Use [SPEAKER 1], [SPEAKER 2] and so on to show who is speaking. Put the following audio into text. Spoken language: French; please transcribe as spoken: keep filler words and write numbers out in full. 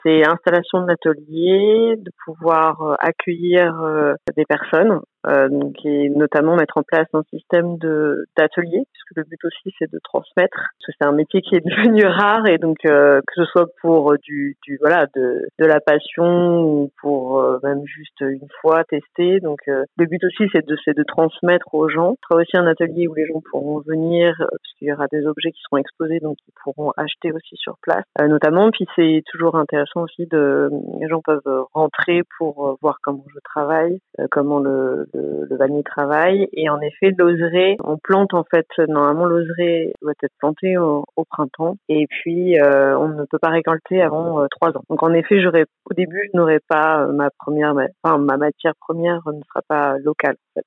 [SPEAKER 1] c'est installation de l'atelier, de pouvoir euh, accueillir euh, des personnes, euh, donc, et notamment mettre en place un système de d'atelier, puisque le but aussi c'est de transmettre, parce que c'est un métier qui est devenu rare, et donc euh, que ce soit pour du, du voilà de de la passion ou pour euh, même juste une fois tester. Donc euh, le but aussi c'est de c'est de transmettre aux gens. Il y aura aussi un atelier où les gens pourront venir, euh, puisqu'il y aura des objets qui seront exposés, donc ils pourront acheter aussi sur place, euh, notamment. Puis c'est toujours intéressant aussi de les gens peuvent rentrer pour euh, voir comment je travaille, euh, comment le, le le vannier travaille. Et en effet, l'oseraie, on plante en fait normalement l'oseraie doit être plantée au, au printemps, et puis euh, on ne peut pas récolter avant euh, trois ans. Donc en effet, j'aurais au début je n'aurais pas euh, ma première, ma, enfin ma matière première ne sera pas locale en fait.